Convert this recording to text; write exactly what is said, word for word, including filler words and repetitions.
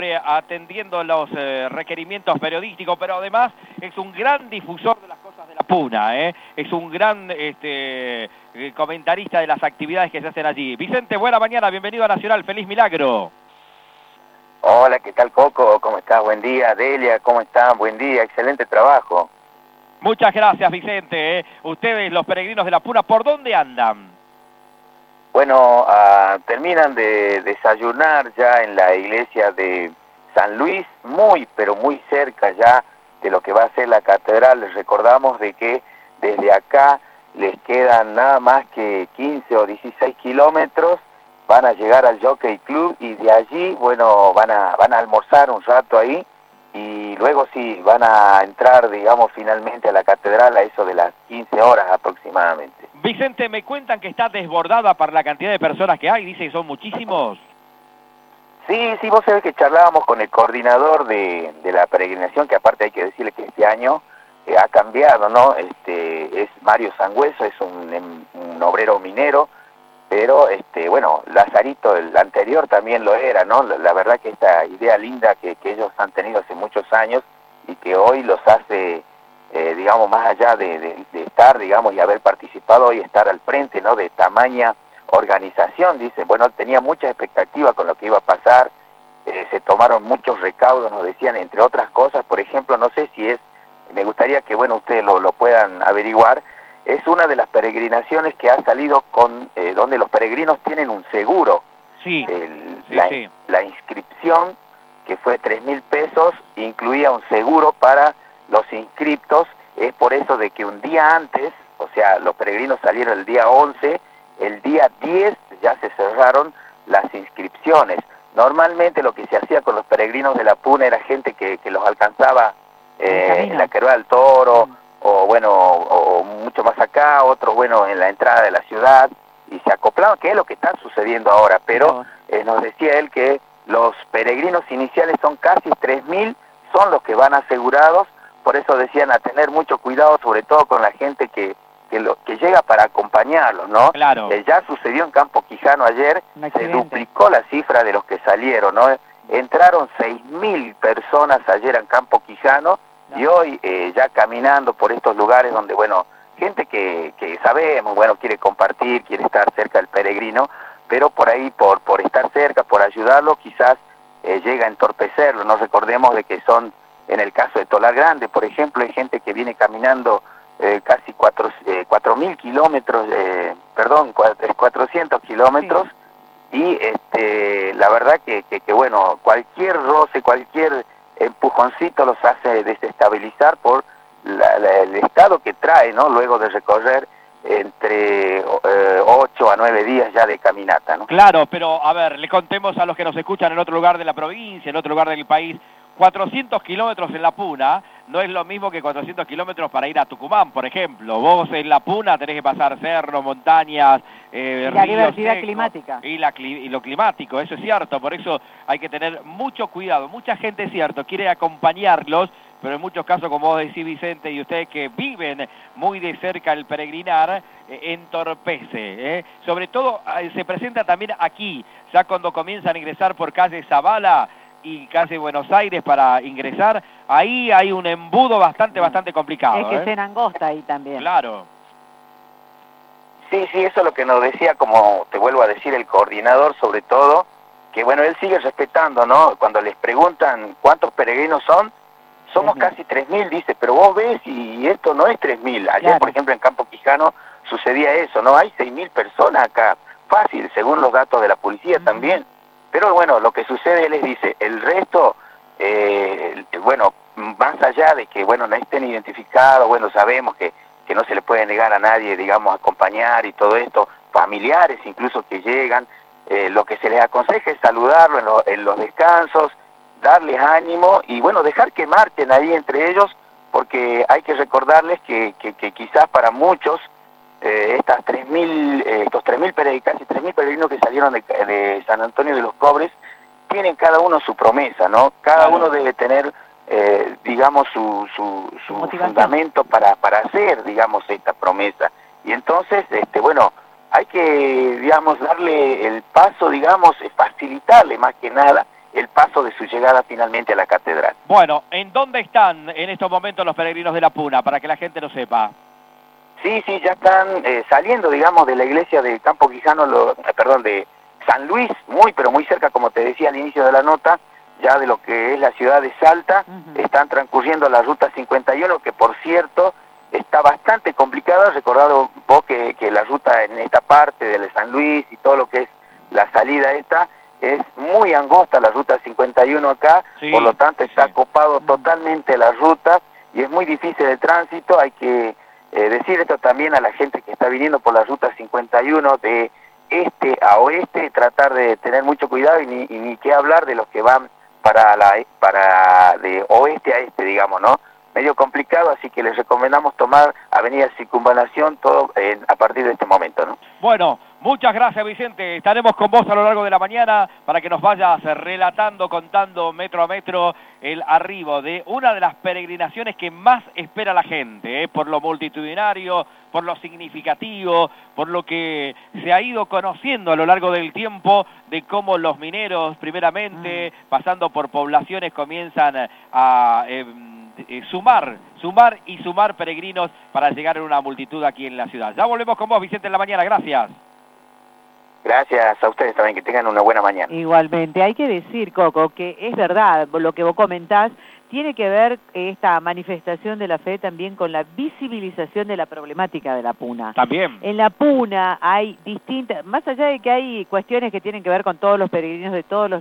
atendiendo los eh, requerimientos periodísticos, pero además es un gran difusor de las cosas de la Puna, ¿eh? Es un gran este, eh, comentarista de las actividades que se hacen allí. Vicente, buena mañana, bienvenido a Nacional, feliz milagro. Hola, ¿qué tal, Coco? ¿Cómo estás? Buen día. Delia, ¿cómo están? Buen día, excelente trabajo. Muchas gracias, Vicente. ¿eh? Ustedes, los peregrinos de la Puna, ¿por dónde andan? Bueno, uh, terminan de desayunar ya en la iglesia de San Luis, muy, pero muy cerca ya de lo que va a ser la catedral. Les recordamos de que desde acá les quedan nada más que quince o dieciséis kilómetros, van a llegar al Jockey Club y de allí, bueno, van a, van a almorzar un rato ahí y luego sí, van a entrar, digamos, finalmente a la catedral a eso de las quince horas aproximadamente. Vicente, me cuentan que está desbordada por la cantidad de personas que hay, dice que son muchísimos. Sí, sí, vos sabés que charlábamos con el coordinador de, de la peregrinación, que aparte hay que decirle que este año eh, ha cambiado, ¿no? Este, es Mario Sangüeso, es un, un obrero minero, pero, este, bueno, Lazarito, el anterior, también lo era, ¿no? La, la verdad que esta idea linda que, que ellos han tenido hace muchos años y que hoy los hace, eh, digamos, más allá de, de, de estar, digamos, y haber participado y estar al frente, ¿no?, de tamaña organización, dice, bueno, tenía mucha expectativa con lo que iba a pasar, eh, se tomaron muchos recaudos, nos decían, entre otras cosas, por ejemplo, no sé si es, me gustaría que, bueno, ustedes lo, lo puedan averiguar, es una de las peregrinaciones que ha salido con, eh, donde los peregrinos tienen un seguro. Sí, El, sí, la, sí. la inscripción, que fue tres mil pesos, incluía un seguro para los inscriptos, es por eso de que un día antes, o sea, los peregrinos salieron el día once, el día diez ya se cerraron las inscripciones. Normalmente lo que se hacía con los peregrinos de la Puna era gente que, que los alcanzaba eh, en la Queruá del Toro, mm. o bueno, o, o mucho más acá, otros, bueno, en la entrada de la ciudad, y se acoplaban, que es lo que está sucediendo ahora, pero eh, nos decía él que los peregrinos iniciales son casi tres mil, son los que van asegurados, por eso decían a tener mucho cuidado, sobre todo con la gente que Que, lo, que llega para acompañarlos, ¿no? Claro. Eh, ya sucedió en Campo Quijano ayer, se duplicó la cifra de los que salieron, ¿no? Entraron seis mil personas ayer en Campo Quijano, claro. Y hoy eh, ya caminando por estos lugares donde, bueno, gente que, que sabemos, bueno, quiere compartir, quiere estar cerca del peregrino, pero por ahí, por, por estar cerca, por ayudarlo, quizás eh, llega a entorpecerlo. No recordemos de que son, en el caso de Tolar Grande, por ejemplo, hay gente que viene caminando Eh, casi cuatro, eh, cuatro mil kilómetros, eh, perdón, cuatrocientos kilómetros, sí. Y este, la verdad que, que, que, bueno, cualquier roce, cualquier empujoncito los hace desestabilizar por la, la, el estado que trae, ¿no? Luego de recorrer entre eh, ocho a nueve días ya de caminata, ¿no? Claro, pero a ver, le contemos a los que nos escuchan en otro lugar de la provincia, en otro lugar del país, cuatrocientos kilómetros en la Puna no es lo mismo que cuatrocientos kilómetros para ir a Tucumán, por ejemplo. Vos en la Puna tenés que pasar cerros, montañas, eh, y la ríos diversidad secos, climática. Y, la, y lo climático, eso es cierto, por eso hay que tener mucho cuidado. Mucha gente, es cierto, quiere acompañarlos, pero en muchos casos, como vos decís, Vicente, y ustedes que viven muy de cerca el peregrinar, eh, entorpece. ¿eh? Sobre todo, eh, se presenta también aquí, ya cuando comienzan a ingresar por calle Zavala y calle Buenos Aires para ingresar, ahí hay un embudo bastante, bastante complicado. Es que ¿eh? se angosta ahí también. Claro. Sí, sí, eso es lo que nos decía, como te vuelvo a decir, el coordinador, sobre todo, que bueno, él sigue respetando, ¿no? Cuando les preguntan cuántos peregrinos son, somos casi tres mil, dice, pero vos ves y esto no es tres mil. Ayer, claro. Por ejemplo, en Campo Quijano sucedía eso, ¿no? Hay seis mil personas acá, fácil, según los datos de la policía uh-huh. también. Pero bueno, lo que sucede, él les dice, el resto, eh, bueno, más allá de que, bueno, no estén identificados, bueno, sabemos que, que no se le puede negar a nadie, digamos, acompañar y todo esto, familiares incluso que llegan, eh, lo que se les aconseja es saludarlo en, lo, en los descansos, darles ánimo y, bueno, dejar que marchen ahí entre ellos, porque hay que recordarles que, que, que quizás para muchos, Eh, estas tres mil, eh, estos tres mil casi tres mil peregrinos que salieron de, de San Antonio de los Cobres, tienen cada uno su promesa, ¿no? Cada claro. uno debe tener, eh, digamos, su, su, su fundamento para, para hacer, digamos, esta promesa. Y entonces, este, bueno, hay que, digamos, darle el paso, digamos, facilitarle más que nada el paso de su llegada finalmente a la catedral. Bueno, ¿en dónde están en estos momentos los peregrinos de la Puna? Para que la gente lo sepa. Sí, sí, ya están eh, saliendo, digamos, de la iglesia de Campo Quijano, lo, eh, perdón, de San Luis, muy, pero muy cerca, como te decía al inicio de la nota, ya de lo que es la ciudad de Salta. Uh-huh. Están transcurriendo la ruta cincuenta y uno, que por cierto está bastante complicada. Recordado vos que, que la ruta en esta parte de San Luis y todo lo que es la salida esta, es muy angosta la ruta cincuenta y uno acá, sí, por lo tanto está sí. copado uh-huh. totalmente la ruta y es muy difícil el tránsito. Hay que Eh, decir esto también a la gente que está viniendo por la ruta cincuenta y uno de este a oeste, tratar de tener mucho cuidado y ni, y ni qué hablar de los que van para la para de oeste a este, digamos, ¿no? Medio complicado, así que les recomendamos tomar Avenida Circunvalación todo eh, a partir de este momento, ¿no? Bueno, muchas gracias, Vicente. Estaremos con vos a lo largo de la mañana para que nos vayas relatando, contando metro a metro el arribo de una de las peregrinaciones que más espera la gente, ¿eh? Por lo multitudinario, por lo significativo, por lo que se ha ido conociendo a lo largo del tiempo de cómo los mineros, primeramente, mm. pasando por poblaciones, comienzan a eh, eh, sumar, sumar y sumar peregrinos para llegar a una multitud aquí en la ciudad. Ya volvemos con vos, Vicente, en la mañana. Gracias. Gracias a ustedes también, que tengan una buena mañana. Igualmente, hay que decir, Coco, que es verdad lo que vos comentás, tiene que ver esta manifestación de la fe también con la visibilización de la problemática de la Puna. También. En la Puna hay distintas, más allá de que hay cuestiones que tienen que ver con todos los peregrinos de todos los